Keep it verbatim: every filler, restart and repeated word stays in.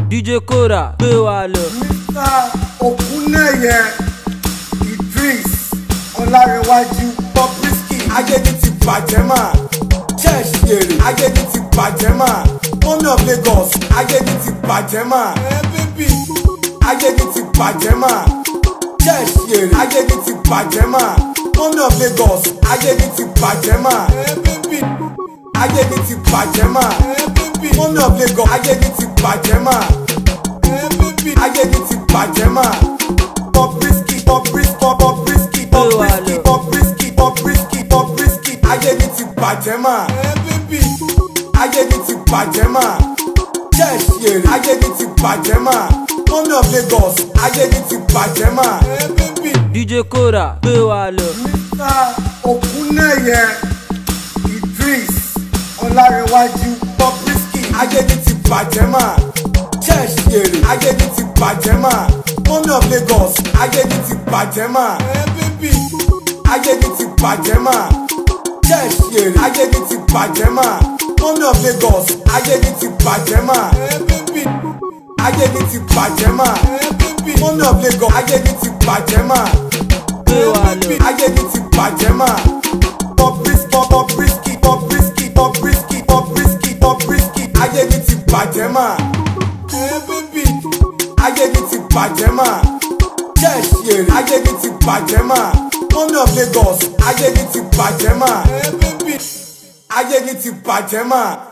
D J Kora gbé wa lọ. Mister Okuneye Idris Ọlárẹ̀wájú Bobrisky ayédi ti bàjẹ́ mà church èrè ayédi ti bàjẹ́ mà Mọ́mì of Lagos ayédi ti bàjẹ́ mà ayédi ti bàjẹ́ mà church èrè ayédi ti bàjẹ́ mà Mọ́mì of Lagos ayédi ti bàjẹ́ mà ayédi ti bàjẹ́ mà Mọ́mì of Lagos ayédi ti bàjẹ́ mà ayédi ti bàjẹ́ mà Bobrisky Bobrisky Bobrisky Bobrisky Bobrisky Bobrisky Bobrisky ayédi ti bàjẹ́ mà ayédi ti bàjẹ́ mà church èrè ayédi ti bàjẹ́ mà Mọ́mì of Lagos ayédi ti bàjẹ́ mà. D J Kora gbé wa lọ. Mister Okuneye Idris Ọlárẹ̀wájú Bobrisky ayédi ti bàjẹ́ mà church èrè ayédi ti bàjẹ́ mà Mọ́mì of Lagos ayédi ti bàjẹ́ mà ayédi ti bàjẹ́ mà church èrè ayédi ti bàjẹ́ mà Mọ́mì of Lagos ayédi ti bàjẹ́ mà ayédi ti bàjẹ́ mà Mọ́mì of Lagos ayédi ti bàjẹ́ mà gbé wa lọ. ayédi ti bàjẹ́ mà Bobrisky Bobrisky Bobrisky Bobrisky Bobrisky Bobrisky ayédi ti bàjẹ́ mà ayédi ti bàjẹ́ mà church èrè ayédi ti bàjẹ́ mà Mọ́mì of Lagos ayédi ti bàjẹ́ mà ayédi ti bàjẹ́ mà.